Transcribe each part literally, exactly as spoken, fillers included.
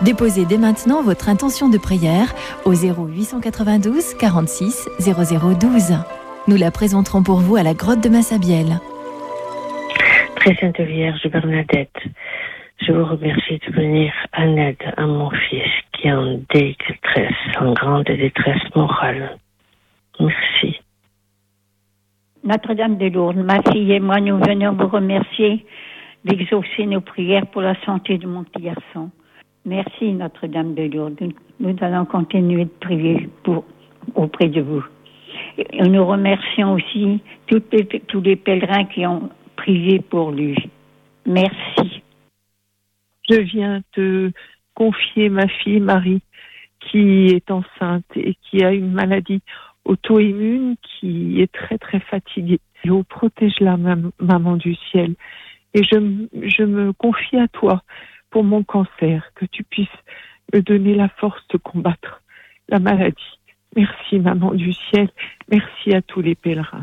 Déposez dès maintenant votre intention de prière au zéro huit cent quatre-vingt-douze quarante-six zéro zéro douze. Nous la présenterons pour vous à la grotte de Massabielle. Très Sainte Vierge Bernadette, je vous remercie de venir en aide à mon fils qui est en détresse, en grande détresse morale. Merci. Notre-Dame de Lourdes, ma fille et moi, nous venons vous remercier d'exaucer nos prières pour la santé de mon petit garçon. Merci, Notre-Dame de Lourdes. Nous allons continuer de prier pour, auprès de vous. Et nous remercions aussi toutes les, tous les pèlerins qui ont prié pour lui. Merci. Je viens te confier ma fille Marie, qui est enceinte et qui a une maladie auto-immune, qui est très très fatiguée. Oh, protège-la, maman du ciel. Et je, je me confie à toi pour mon cancer, que tu puisses me donner la force de combattre la maladie. Merci, maman du ciel. Merci à tous les pèlerins.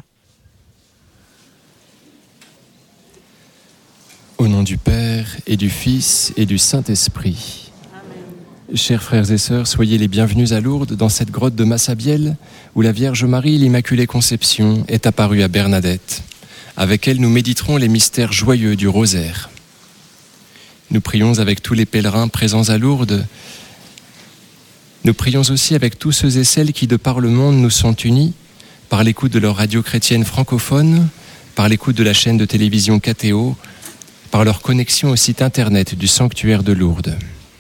Au nom du Père et du Fils et du Saint-Esprit. Amen. Chers frères et sœurs, soyez les bienvenus à Lourdes, dans cette grotte de Massabielle, où la Vierge Marie, l'Immaculée Conception, est apparue à Bernadette. Avec elle, nous méditerons les mystères joyeux du rosaire. Nous prions avec tous les pèlerins présents à Lourdes. Nous prions aussi avec tous ceux et celles qui, de par le monde, nous sont unis, par l'écoute de leur radio chrétienne francophone, par l'écoute de la chaîne de télévision K T O, par leur connexion au site internet du sanctuaire de Lourdes.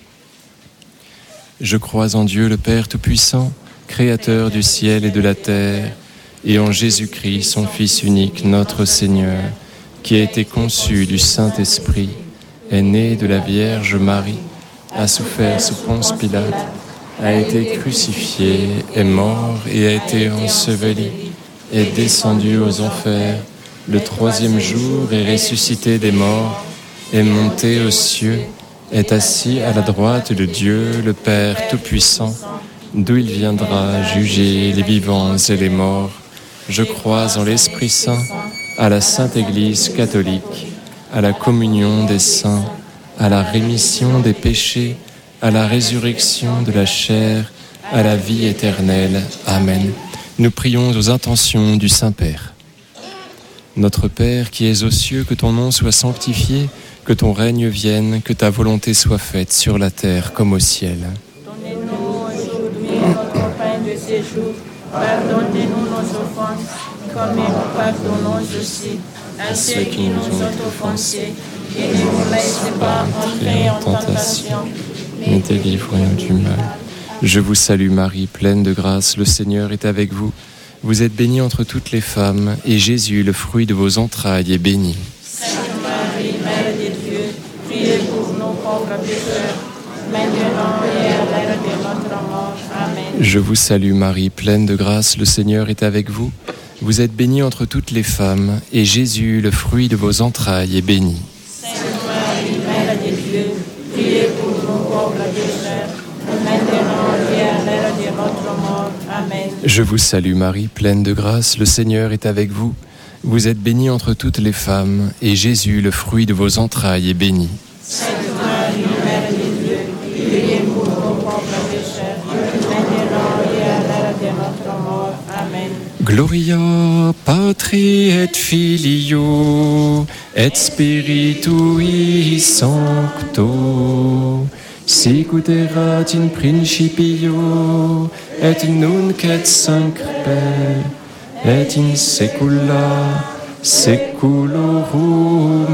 Je crois en Dieu le Père Tout-Puissant, Créateur du ciel et de la terre, et en Jésus-Christ, son Fils unique, notre Seigneur, qui a été conçu du Saint-Esprit, est né de la Vierge Marie, a souffert sous Ponce Pilate, a été crucifié, est mort et a été enseveli, est descendu aux enfers, le troisième jour est ressuscité des morts, est monté aux cieux, est assis à la droite de Dieu, le Père Tout-Puissant, d'où il viendra juger les vivants et les morts. Je crois en l'Esprit Saint, à la Sainte Église catholique, à la communion des saints, à la rémission des péchés, à la résurrection de la chair, à la vie éternelle. Amen. Nous prions aux intentions du Saint-Père. Notre Père qui es aux cieux, que ton nom soit sanctifié, que ton règne vienne, que ta volonté soit faite sur la terre comme au ciel. Donnez-nous aujourd'hui notre pain de ce jour. Pardonnez-nous nos offenses, comme nous pardonnons aussi à ceux qui nous ont offensés. Et ne nous laissez pas entrer en tentation, mais délivre-nous du mal. Je vous salue Marie, pleine de grâce, le Seigneur est avec vous. Vous êtes bénie entre toutes les femmes, et Jésus, le fruit de vos entrailles, est béni. Sainte Marie, Mère de Dieu, priez pour nous pauvres pécheurs, maintenant et à l'heure de notre mort. Amen. Je vous salue Marie, pleine de grâce, le Seigneur est avec vous. Vous êtes bénie entre toutes les femmes, et Jésus, le fruit de vos entrailles, est béni. Sainte Marie, Mère de Dieu, priez pour nous pauvres pécheurs, maintenant et à l'heure de notre mort. Amen. Je vous salue Marie, pleine de grâce, le Seigneur est avec vous. Vous êtes bénie entre toutes les femmes, et Jésus, le fruit de vos entrailles, est béni. Sainte Marie, Mère de Dieu, priez pour nous pauvres pécheurs, maintenant et à l'heure de notre mort. Amen. Gloria Patri et Filio et Spiritui Sancto, sicut erat in principio et nunc et sancte et in saecula saeculorum.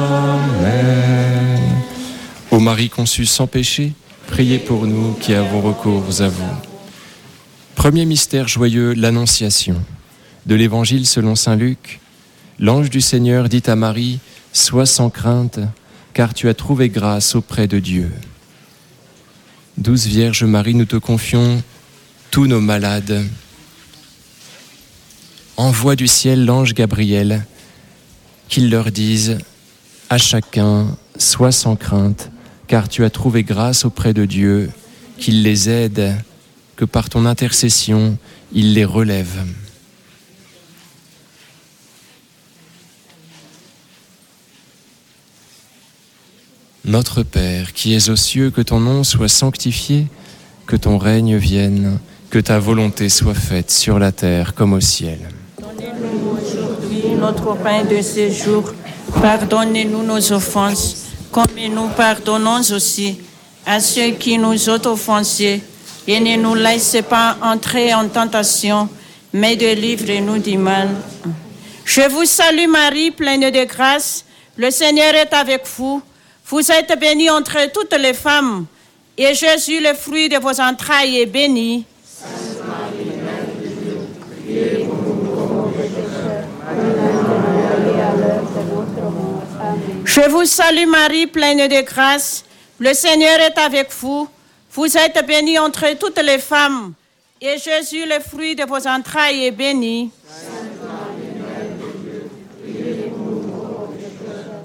Amen. Ô Marie conçue sans péché, priez pour nous qui avons recours à vous. Premier mystère joyeux, l'Annonciation. De l'Évangile selon saint Luc, l'ange du Seigneur dit à Marie, « Sois sans crainte, car tu as trouvé grâce auprès de Dieu. » Douce Vierge Marie, nous te confions tous nos malades. Envoie du ciel l'ange Gabriel, qu'il leur dise à chacun, « Sois sans crainte, car tu as trouvé grâce auprès de Dieu, qu'il les aide, que par ton intercession, il les relève. » Notre Père, qui es aux cieux, que ton nom soit sanctifié, que ton règne vienne, que ta volonté soit faite sur la terre comme au ciel. Donnez-nous aujourd'hui notre pain de ce jour. Pardonnez-nous nos offenses, comme nous pardonnons aussi à ceux qui nous ont offensés. Et ne nous laissez pas entrer en tentation, mais délivre-nous du mal. Je vous salue Marie, pleine de grâce. Le Seigneur est avec vous. Vous êtes bénie entre toutes les femmes, et Jésus, le fruit de vos entrailles, est béni. Sainte Marie, Mère de Dieu, priez pour nous pauvres pécheurs, et à l'heure de notre mort. Amen. Je vous salue Marie, pleine de grâce. Le Seigneur est avec vous. Vous êtes bénie entre toutes les femmes, et Jésus, le fruit de vos entrailles, est béni. Sainte Marie, Mère de Dieu, priez pour nous pauvres pécheurs,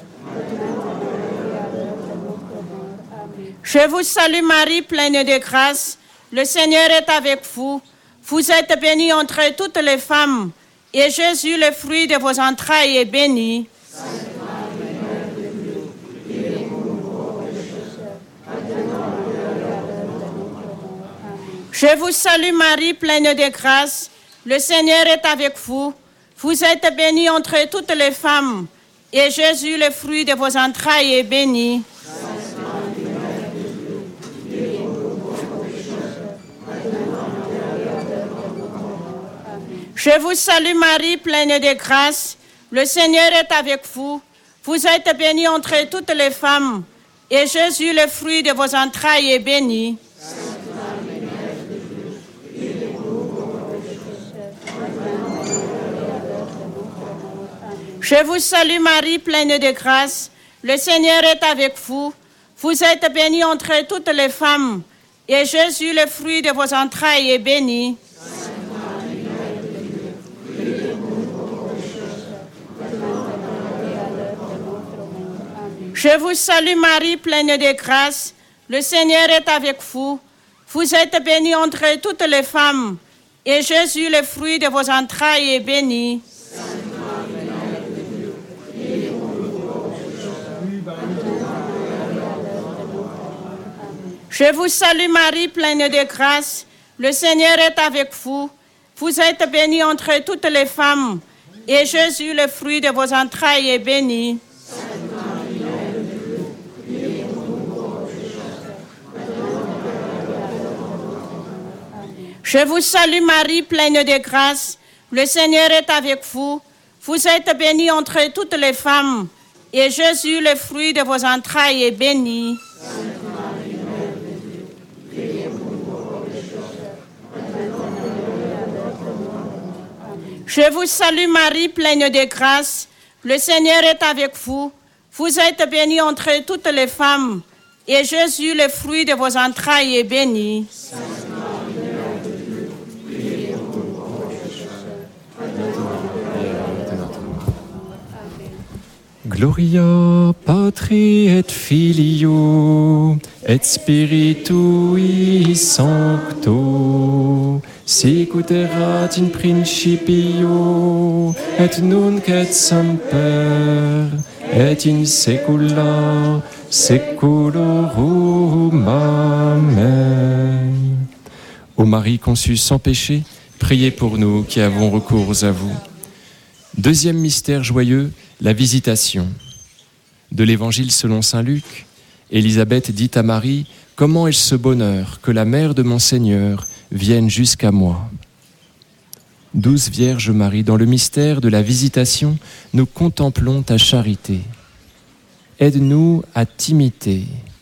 et à l'heure de notre mort. Amen. Je vous salue Marie, pleine de grâce. Le Seigneur est avec vous. Vous êtes bénie entre toutes les femmes, et Jésus, le fruit de vos entrailles, est béni. Sainte Marie, Mère de Dieu, priez pour nous pauvres pécheurs, maintenant et à l'heure de notre mort. Amen. Je vous salue Marie, pleine de grâce. Le Seigneur est avec vous. Vous êtes bénie entre toutes les femmes, et Jésus, le fruit de vos entrailles, est béni. Sainte Marie, Mère de Dieu, priez pour nous pauvres pécheurs, maintenant et à l'heure de notre mort. Amen. Je vous salue Marie, pleine de grâce. Le Seigneur est avec vous. Vous êtes bénie entre toutes les femmes, et Jésus, le fruit de vos entrailles, est béni. Sainte Marie, Mère de Dieu, priez pour nous pauvres pécheurs, maintenant et à l'heure de notre mort. Amen. Je vous salue Marie, pleine de grâce. Le Seigneur est avec vous. Vous êtes bénie entre toutes les femmes, et Jésus, le fruit de vos entrailles, est béni. Sainte Marie, Mère de Dieu, priez pour nous pauvres pécheurs, maintenant et à l'heure de notre mort. Amen. Je vous salue Marie, pleine de grâce. Le Seigneur est avec vous. Vous êtes bénie entre toutes les femmes, et Jésus, le fruit de vos entrailles, est béni. Sainte Marie, Mère de Dieu, priez pour nous pauvres pécheurs, maintenant et à l'heure de notre mort. Amen. Je vous salue Marie, pleine de grâce. Le Seigneur est avec vous. Vous êtes bénie entre toutes les femmes, et Jésus, le fruit de vos entrailles, est béni. Sainte Marie, Mère de Dieu, priez pour nous pauvres pécheurs, maintenant et à l'heure de notre mort. Amen. Je vous salue Marie, pleine de grâce. Le Seigneur est avec vous. Vous êtes bénie entre toutes les femmes, et Jésus, le fruit de vos entrailles, est béni. Sainte Marie, Mère de Dieu, priez pour nous pauvres pécheurs, maintenant et à l'heure de notre mort. Amen. Je vous salue Marie, pleine de grâce. Le Seigneur est avec vous. Vous êtes bénie entre toutes les femmes, et Jésus, le fruit de vos entrailles, est béni. Sainte Marie, Mère de Dieu, priez pour nous pauvres pécheurs, maintenant et à l'heure de notre mort. Amen. Gloria Patri et Filio et Spiritui Sancto, sicut erat in principio et nunc et semper et in saecula saeculorum. Amen. Ô Marie conçue sans péché, priez pour nous qui avons recours à vous. Deuxième mystère joyeux, la visitation. De l'Évangile selon saint Luc, Élisabeth dit à Marie, « Comment est-ce ce bonheur que la mère de mon Seigneur vienne jusqu'à moi ?» Douce Vierge Marie, dans le mystère de la visitation, nous contemplons ta charité. Aide-nous à t'imiter.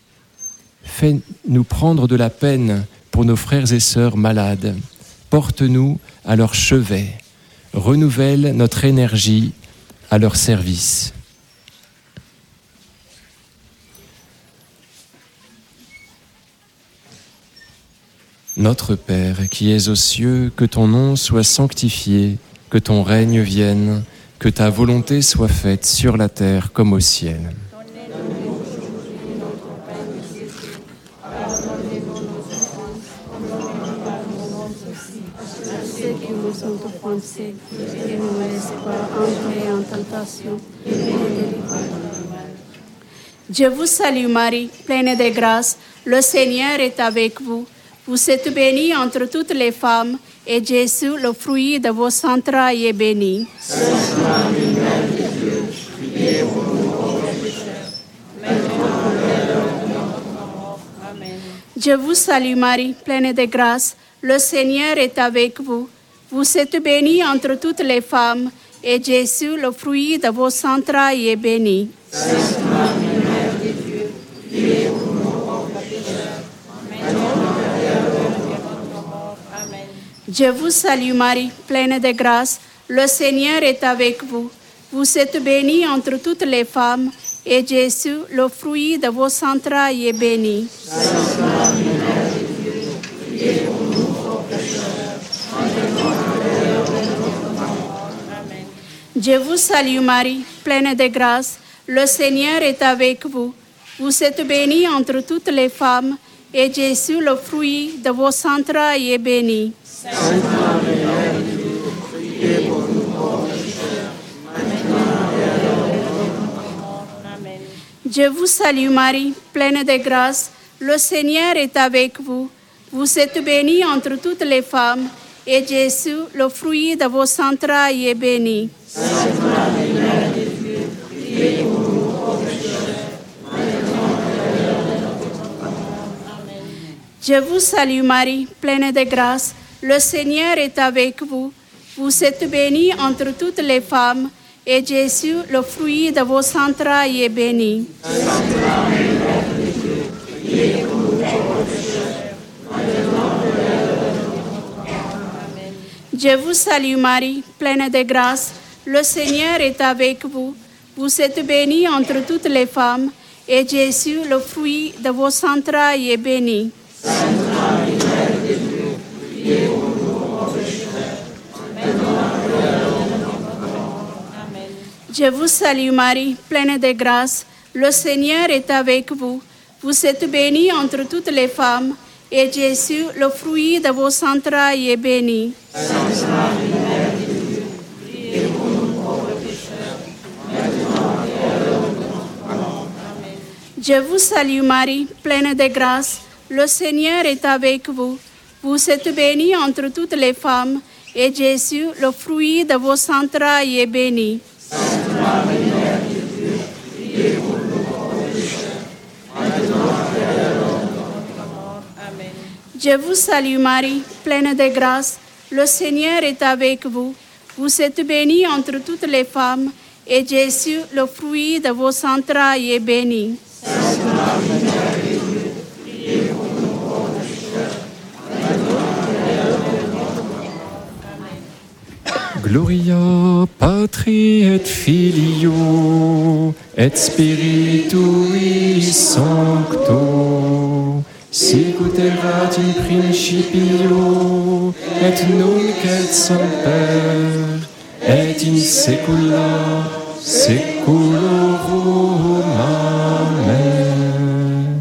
Fais-nous prendre de la peine pour nos frères et sœurs malades. Porte-nous à leur chevet. Renouvelle notre énergie à leur service. Notre Père, qui es aux cieux, que ton nom soit sanctifié, que ton règne vienne, que ta volonté soit faite sur la terre comme au ciel. Donnez-nous aujourd'hui notre pain de ce jour. Pardonnez-nous nos offenses, comme nous pardonnons aussi à ceux qui nous ont offensés, et ne nous laisse pas entrer en tentation, et nous délivre du mal. Je vous salue Marie, pleine de grâce, le Seigneur est avec vous. Vous êtes bénie entre toutes les femmes, et Jésus, le fruit de vos entrailles, est béni. Sainte Marie, Mère de Dieu, priez pour nous pauvres pécheurs, maintenant et à l'heure de notre mort. Amen. Je vous salue Marie, pleine de grâce, le Seigneur est avec vous. Vous êtes bénie entre toutes les femmes, et Jésus, le fruit de vos entrailles, est béni. Sainte Marie, Mère de Dieu, priez pour nous pauvres pécheurs, maintenant et à l'heure de notre mort. Amen. Je vous salue Marie, pleine de grâce, le Seigneur est avec vous. Vous êtes bénie entre toutes les femmes, et Jésus, le fruit de vos entrailles, est béni. Sainte Marie, Mère de Dieu, priez pour nous pauvres pécheurs, maintenant et à l'heure de notre mort. Amen. Je vous salue Marie, pleine de grâce, le Seigneur est avec vous. Vous êtes bénie entre toutes les femmes, et Jésus, le fruit de vos entrailles, est béni. Sainte Marie, Mère de Dieu, priez pour nous pauvres pécheurs, maintenant et à l'heure de notre mort. Amen. Je vous salue Marie, pleine de grâce, le Seigneur est avec vous. Vous êtes bénie entre toutes les femmes, et Jésus, le fruit de vos entrailles, est béni. Sainte Marie, Mère de Dieu, priez pour nous pauvres pécheurs, maintenant et à l'heure de notre mort. Amen. Je vous salue Marie, pleine de grâce, le Seigneur est avec vous. Vous êtes bénie entre toutes les femmes, et Jésus, le fruit de vos entrailles, est béni. Sainte Marie, Mère de Dieu, priez pour nous pauvres pécheurs, maintenant et à l'heure de notre mort. Amen. Je vous salue Marie, pleine de grâce, le Seigneur est avec vous. Vous êtes bénie entre toutes les femmes, et Jésus, le fruit de vos entrailles, est béni. Sainte Marie, Mère de Dieu, priez pour nous pauvres pécheurs, maintenant et à l'heure de notre mort. Amen. Je vous salue Marie, pleine de grâce, le Seigneur est avec vous. Vous êtes bénie entre toutes les femmes, et Jésus, le fruit de vos entrailles, est béni. Sainte Marie, Mère de Dieu, priez pour nous pauvres pécheurs, maintenant et à l'heure de notre mort. Amen. Je vous salue Marie, pleine de grâce, le Seigneur est avec vous. Vous êtes bénie entre toutes les femmes, et Jésus, le fruit de vos entrailles, est béni. Sainte Marie, Mère de Dieu, priez pour nous pauvres pécheurs, maintenant et à l'heure de notre mort. Amen. Je vous salue Marie, pleine de grâce, le Seigneur est avec vous. Vous êtes bénie entre toutes les femmes, et Jésus, le fruit de vos entrailles, est béni. Sainte Marie, Mère de Dieu, priez pour nous pauvres pécheurs, maintenant et à l'heure de notre mort. Amen. Gloria Patri et Filio et Spiritui Sancto, sicut erat in principio et nunc et semper et in saecula saeculorum. Amen.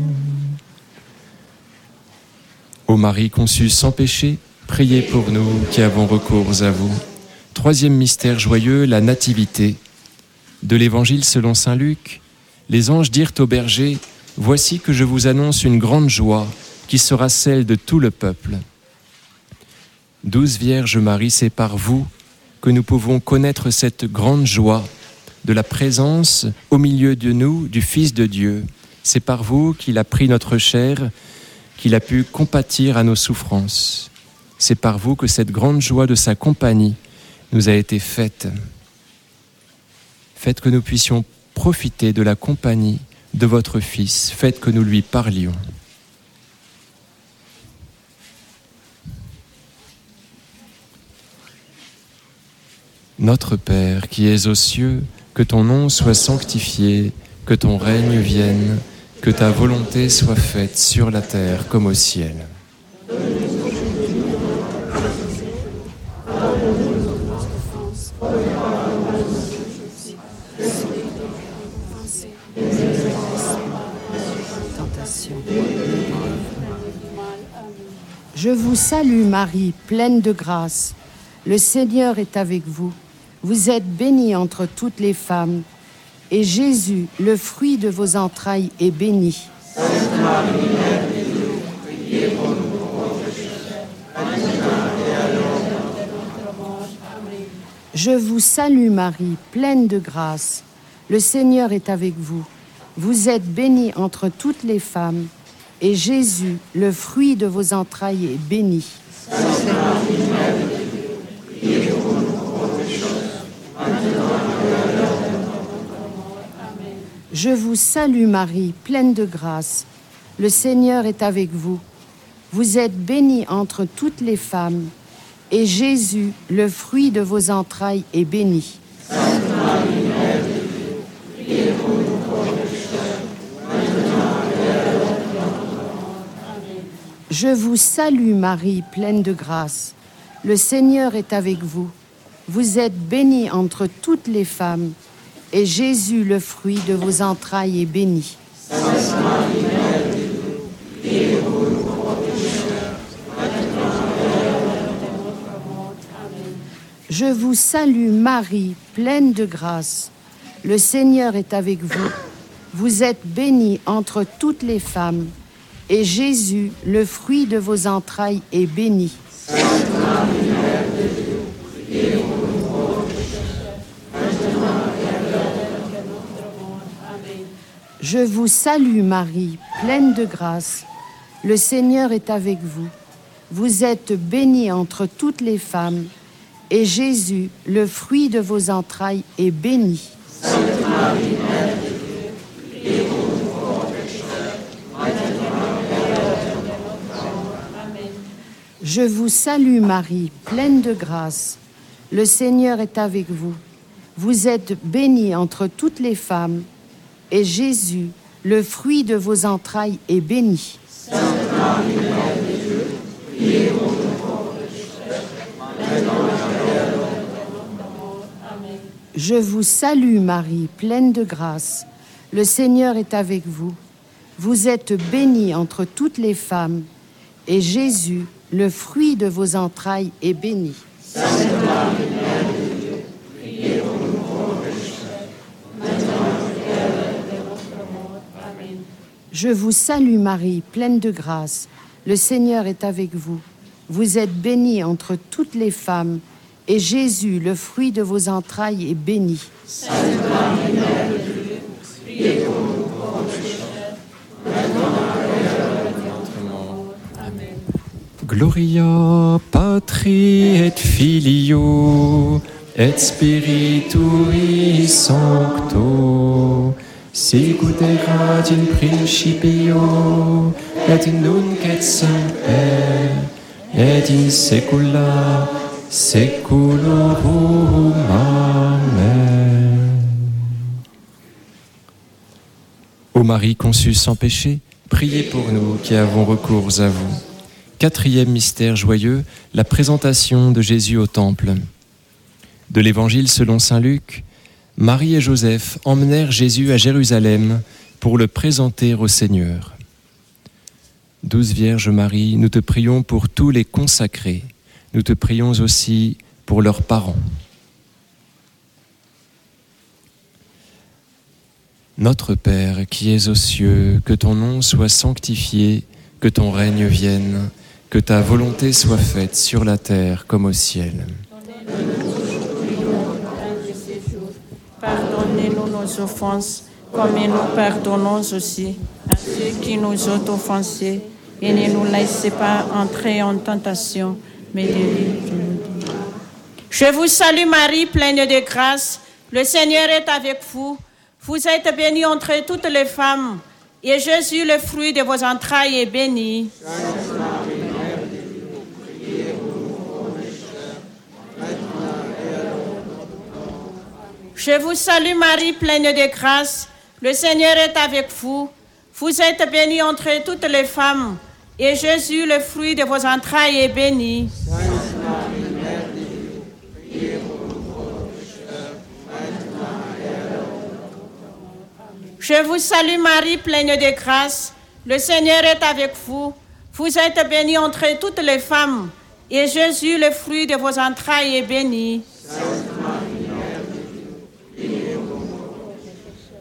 Ô Marie conçue sans péché, priez pour nous qui avons recours à vous. Troisième mystère joyeux, la Nativité. De l'Évangile selon saint Luc, les anges dirent aux bergers, « Voici que je vous annonce une grande joie qui sera celle de tout le peuple. » Douze Vierges Marie, c'est par vous que nous pouvons connaître cette grande joie de la présence au milieu de nous du Fils de Dieu. C'est par vous qu'il a pris notre chair, qu'il a pu compatir à nos souffrances. C'est par vous que cette grande joie de sa compagnie nous a été faite. Faites que nous puissions profiter de la compagnie de votre Fils. Faites que nous lui parlions. Notre Père qui es aux cieux, que ton nom soit sanctifié, que ton règne vienne, que ta volonté soit faite sur la terre comme au ciel. Je vous salue Marie, pleine de grâce. Le Seigneur est avec vous. Vous êtes bénie entre toutes les femmes, et Jésus, le fruit de vos entrailles, est béni. Sainte Marie, Mère de Dieu, priez pour nous pauvres pécheurs, maintenant et à l'heure de notre mort. Amen. Je vous salue Marie, pleine de grâce. Le Seigneur est avec vous. Vous êtes bénie entre toutes les femmes, et Jésus, le fruit de vos entrailles, est béni. Sainte Marie, Mère de Dieu, priez pour nous pauvres pécheurs, maintenant et à l'heure de notre mort. Amen. Je vous salue Marie, pleine de grâce. Le Seigneur est avec vous. Vous êtes bénie entre toutes les femmes, et Jésus, le fruit de vos entrailles, est béni. Sainte Marie, Mère de Dieu, priez pour nous pauvres pécheurs, maintenant et à l'heure de notre mort. Amen. Je vous salue Marie, pleine de grâce. Le Seigneur est avec vous. Vous êtes bénie entre toutes les femmes, et Jésus, le fruit de vos entrailles, est béni. Sainte Marie, Mère de Dieu, priez pour nous pauvres pécheurs, maintenant et à l'heure de notre mort. Amen. Je vous salue Marie, pleine de grâce. Le Seigneur est avec vous. Vous êtes bénie entre toutes les femmes, et Jésus, le fruit de vos entrailles, est béni. Sainte Marie, Mère de Dieu, priez pour nous pauvres pécheurs, maintenant et à l'heure de notre mort. Amen. Je vous salue Marie, pleine de grâce. Le Seigneur est avec vous. Vous êtes bénie entre toutes les femmes, et Jésus, le fruit de vos entrailles, est béni. Sainte Marie, Mère de Dieu, priez pour nous pauvres pécheurs, maintenant et à l'heure de notre mort. Amen. Je vous salue Marie, pleine de grâce. Le Seigneur est avec vous. Vous êtes bénie entre toutes les femmes, et Jésus, le fruit de vos entrailles, est béni. Sainte Marie, Mère de Dieu, priez pour nous pauvres pécheurs, maintenant et à l'heure de notre mort. Amen. Je vous salue Marie, pleine de grâce. Le Seigneur est avec vous. Vous êtes bénie entre toutes les femmes, et Jésus, le fruit de vos entrailles, est béni. Sainte Marie, Mère de Dieu, priez pour nous pauvres pécheurs, maintenant et à l'heure de notre mort. Amen. Je vous salue Marie, pleine de grâce. Le Seigneur est avec vous. Vous êtes bénie entre toutes les femmes, et Jésus, le fruit de vos entrailles, est béni. Sainte Marie, Mère de Dieu, priez pour nous pauvres pécheurs, maintenant et à l'heure de notre mort. Amen. Gloria Patri et Filio et Spiritui Sancto, sicut erat in principio et nunc et semper et in saecula saeculorum. Amen. Ô Marie conçue sans péché, priez pour nous qui avons recours à vous. Quatrième mystère joyeux, la présentation de Jésus au temple. De l'Évangile selon saint Luc, Marie et Joseph emmenèrent Jésus à Jérusalem pour le présenter au Seigneur. Douce Vierge Marie, nous te prions pour tous les consacrés. Nous te prions aussi pour leurs parents. Notre Père qui es aux cieux, que ton nom soit sanctifié, que ton règne vienne, que ta volonté soit faite sur la terre comme au ciel. Pardonnez-nous nos offenses, comme nous pardonnons aussi à ceux qui nous ont offensés, et ne nous laissez pas entrer en tentation, mais délivre-nous. Je vous salue Marie, pleine de grâce, le Seigneur est avec vous. Vous êtes bénie entre toutes les femmes, et Jésus, le fruit de vos entrailles, est béni. Sainte Marie, Mère de Dieu, priez pour nous pauvres pécheurs, maintenant et à l'heure de notre mort. Je vous salue Marie, pleine de grâce, le Seigneur est avec vous. Vous êtes bénie entre toutes les femmes, et Jésus, le fruit de vos entrailles, est béni. Sainte Marie, Mère de Dieu, priez pour nous pauvres pécheurs, maintenant et à l'heure de notre mort. Amen. Je vous salue Marie, pleine de grâce, le Seigneur est avec vous. Vous êtes bénie entre toutes les femmes, et Jésus, le fruit de vos entrailles, est béni. Sainte Marie, Mère de Dieu, priez pour nous pauvres pécheurs,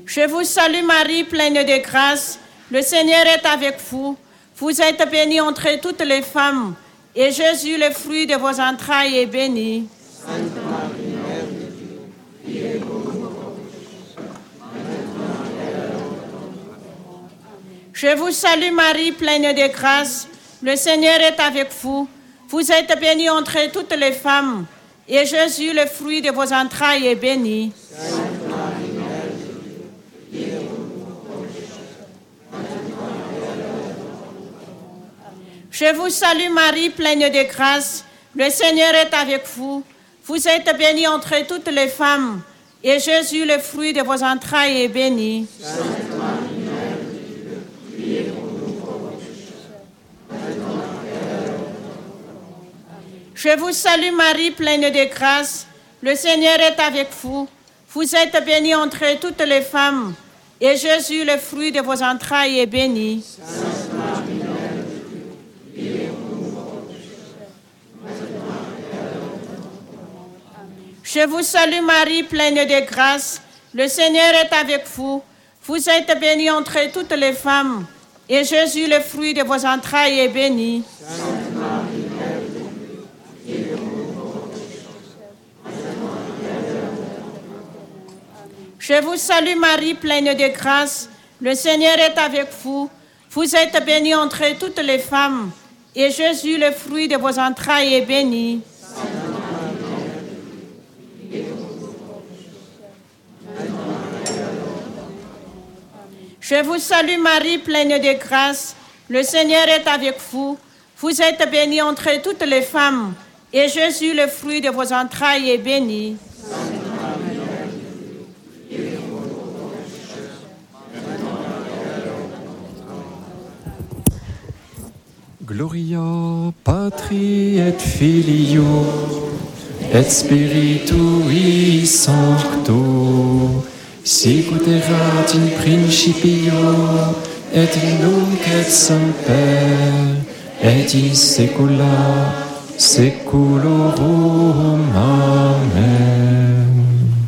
Je vous salue Marie, pleine de grâce, le Seigneur est avec vous. Vous êtes bénie entre toutes les femmes, et Jésus, le fruit de vos entrailles, est béni. Sainte Marie, Mère de Dieu, priez pour nous pauvres pécheurs. Je vous salue Marie, pleine de grâce, le Seigneur est avec vous. Vous êtes bénie entre toutes les femmes, et Jésus, le fruit de vos entrailles, est béni. Sainte Marie, Mère de Dieu, priez pour nous pauvres pécheurs. Je vous salue Marie, pleine de grâce, le Seigneur est avec vous. Vous êtes bénie entre toutes les femmes, et Jésus, le fruit de vos entrailles, est béni. Sainte Marie, Mère de Dieu, priez pour nous pauvres pécheurs. Je vous salue Marie, pleine de grâce, le Seigneur est avec vous. Vous êtes bénie entre toutes les femmes, et Jésus, le fruit de vos entrailles, est béni. Sainte Marie, Mère de Dieu, priez pour nous pauvres pécheurs. Je vous salue Marie, pleine de grâce, le Seigneur est avec vous. Vous êtes bénie entre toutes les femmes, et Jésus, le fruit de vos entrailles, est béni. Sainte Marie, Mère de Dieu, priez pour nous pauvres pécheurs. Je vous salue Marie, pleine de grâce, le Seigneur est avec vous. Vous êtes bénie entre toutes les femmes, et Jésus, le fruit de vos entrailles, est béni. Je vous salue Marie, pleine de grâce, le Seigneur est avec vous. Vous êtes bénie entre toutes les femmes, et Jésus, le fruit de vos entrailles, est béni. Gloria Patri et Filio et Spiritui Sancto, sic ut erat in principio et nunc et semper et in saecula saeculorum. Amen.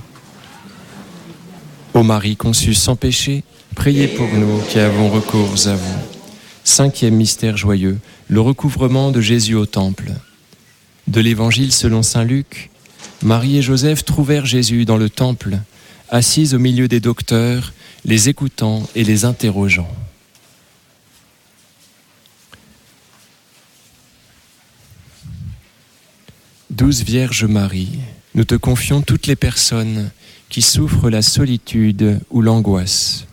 Ô Marie conçue sans péché, priez pour nous qui avons recours à vous. Cinquième mystère joyeux, le recouvrement de Jésus au temple. De l'Évangile selon saint Luc, Marie et Joseph trouvèrent Jésus dans le temple, assis au milieu des docteurs, les écoutant et les interrogeant. Douce Vierge Marie, nous te confions toutes les personnes qui souffrent la solitude ou l'angoisse.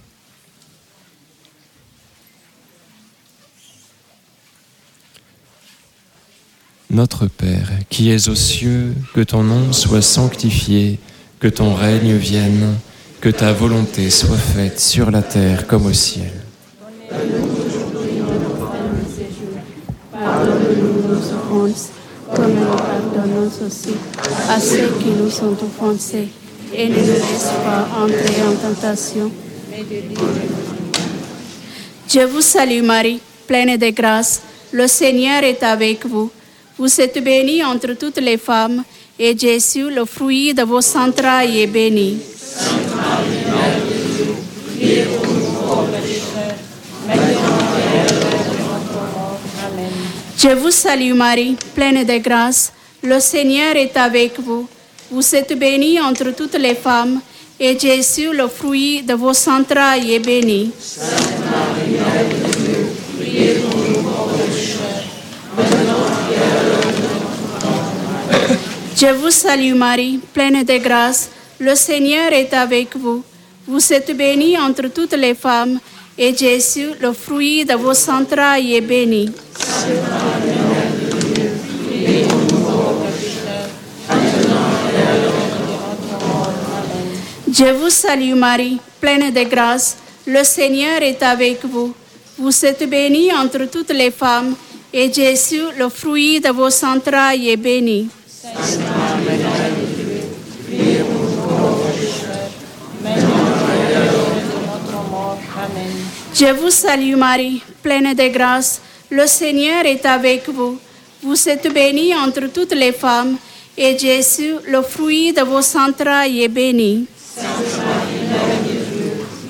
Notre Père, qui es aux cieux, que ton nom soit sanctifié, que ton règne vienne, que ta volonté soit faite sur la terre comme au ciel. Donne-nous aujourd'hui notre pain de ce jour. Pardonne-nous nos offenses, comme nous pardonnons aussi à ceux qui nous sont offensés. Et ne nous laisse pas entrer en tentation, mais délivre-nous. Je vous salue Marie, pleine de grâce, le Seigneur est avec vous. Vous êtes bénie entre toutes les femmes, et Jésus, le fruit de vos entrailles, est béni. Sainte Marie, Mère de Dieu, priez pour nous pauvres pécheurs, maintenant et à l'heure de notre mort. Amen. Je vous salue Marie, pleine de grâce, le Seigneur est avec vous. Vous êtes bénie entre toutes les femmes, et Jésus, le fruit de vos entrailles, est béni. Sainte Marie, Mère de Dieu, priez pour nous pauvres pécheurs, maintenant et à l'heure de notre mort. Amen. Je vous salue Marie, pleine de grâce, le Seigneur est avec vous. Vous êtes bénie entre toutes les femmes, et Jésus, le fruit de vos entrailles, est béni. Sainte Marie, Mère de Dieu, priez pour nous pauvres pécheurs, maintenant et à l'heure de notre mort. Amen. Je vous salue Marie, pleine de grâce, le Seigneur est avec vous. Vous êtes bénie entre toutes les femmes, et Jésus, le fruit de vos entrailles, est béni. Sainte Marie, Mère de Dieu, priez pour nous pauvres pécheurs, maintenant et à l'heure de notre mort. Amen. Je vous salue Marie, pleine de grâce, le Seigneur est avec vous. Vous êtes bénie entre toutes les femmes, et Jésus, le fruit de vos entrailles, est béni. Sainte Marie, Mère de Dieu,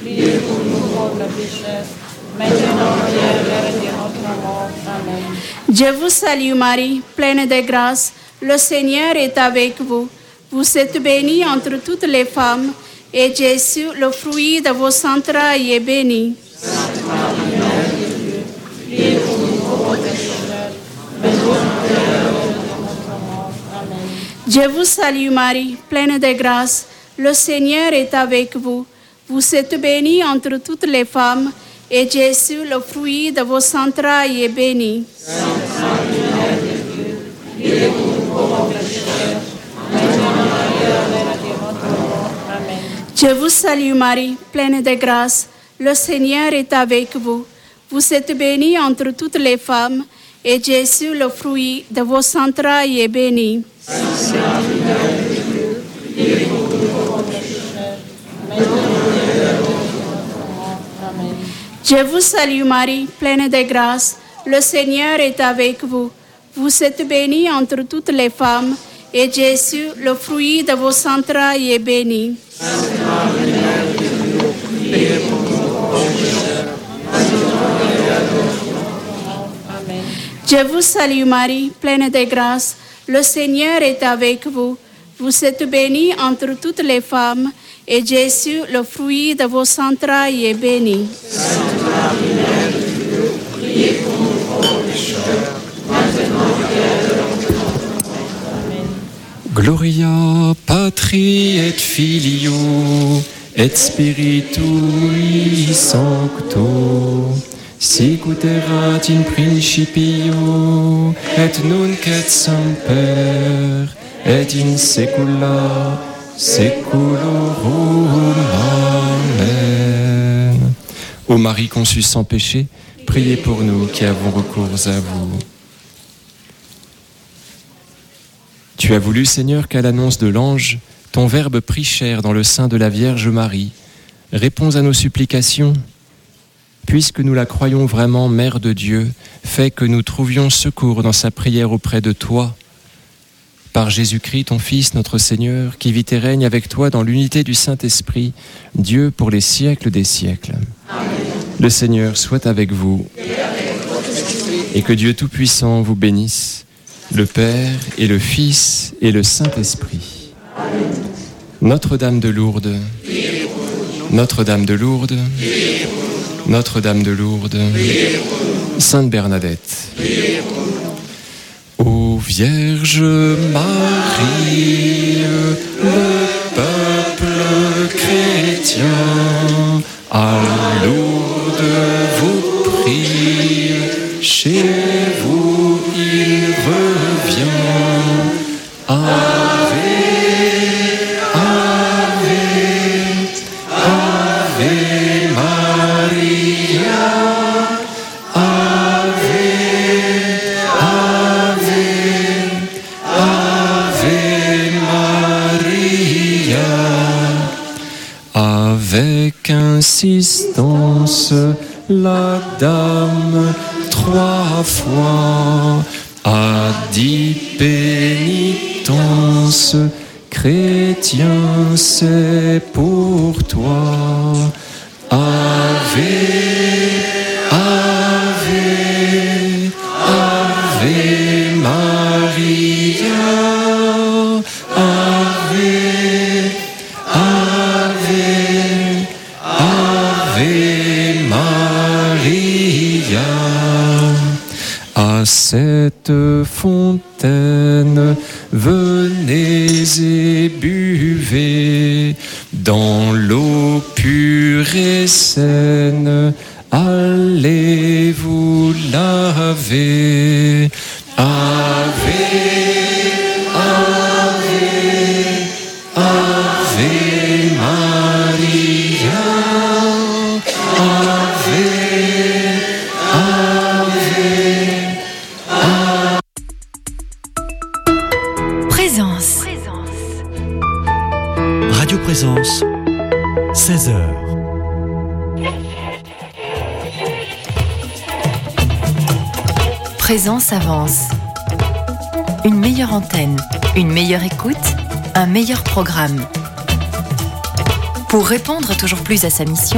pécheurs, maintenant et à l'heure de notre mort. Amen. Je vous salue Marie, pleine de grâce, le Seigneur est avec vous. Vous êtes bénie entre toutes les femmes, et Jésus, le fruit de vos entrailles, est béni. Sainte Marie, Mère de Dieu, priez pour nous pauvres pécheurs, maintenant et à l'heure de notre mort. Amen. Je vous salue Marie, pleine de grâce, le Seigneur est avec vous. Vous êtes bénie entre toutes les femmes, et Jésus, le fruit de vos entrailles, est béni. Sainte Marie, Mère de Dieu, priez pour nous pauvres pécheurs, maintenant et à l'heure de notre mort. Amen. Je vous salue Marie, pleine de grâce, le Seigneur est avec vous. Vous êtes bénie entre toutes les femmes, et Jésus, le fruit de vos entrailles, est béni. Sainte Marie, Mère de Dieu, priez pour nous pauvres pécheurs, maintenant et à l'heure de notre mort. Amen. Je vous salue Marie, pleine de grâce, le Seigneur est avec vous. Vous êtes bénie entre toutes les femmes, et Jésus, le fruit de vos entrailles, est béni. Sainte Marie, Mère de Dieu, priez pour nous pauvres pécheurs, maintenant et à l'heure de notre mort. Amen. Je vous salue Marie, pleine de grâce, le Seigneur est avec vous. Vous êtes bénie entre toutes les femmes, et Jésus, le fruit de vos entrailles, est béni. Sainte Marie, Mère de Dieu, priez pour nous pauvres pécheurs, maintenant et à l'heure de notre mort. Amen. Gloria Patri et Filio et Spiritui Sancto, sicut erat in principio et nunc et semper et in saecula saeculorum. Amen. Ô Marie conçue sans péché, priez pour nous qui avons recours à vous. Tu as voulu, Seigneur, qu'à l'annonce de l'ange, ton Verbe prit chair dans le sein de la Vierge Marie. Réponds à nos supplications. Puisque nous la croyons vraiment Mère de Dieu, fais que nous trouvions secours dans sa prière auprès de toi. Par Jésus-Christ, ton Fils, notre Seigneur, qui vit et règne avec toi dans l'unité du Saint-Esprit, Dieu pour les siècles des siècles. Amen. Le Seigneur soit avec vous et que Dieu Tout-Puissant vous bénisse, le Père et le Fils et le Saint-Esprit. Amen. Notre-Dame de Lourdes, Notre-Dame de Lourdes, Notre-Dame de Lourdes, Sainte Bernadette, ô Vierge Marie, le peuple chrétien, à Lourdes vous prie, chez vous il revient. Ave, Ave, Ave Maria, Ave, Ave, Ave Maria. Avec insistance, la dame trois fois a dit pénitence. Chrétien, c'est pour toi. Ave, Ave, Ave Maria, Ave, Ave, Ave Maria. À cette fontaine, venez et buvez, dans l'eau pure et saine, allez vous laver. Ave, Ave, Ave Maria, Ave, Ave. Présence. Radio Présence, seize heures. Présence avance. Une meilleure antenne, une meilleure écoute, un meilleur programme. Pour répondre toujours plus à sa mission,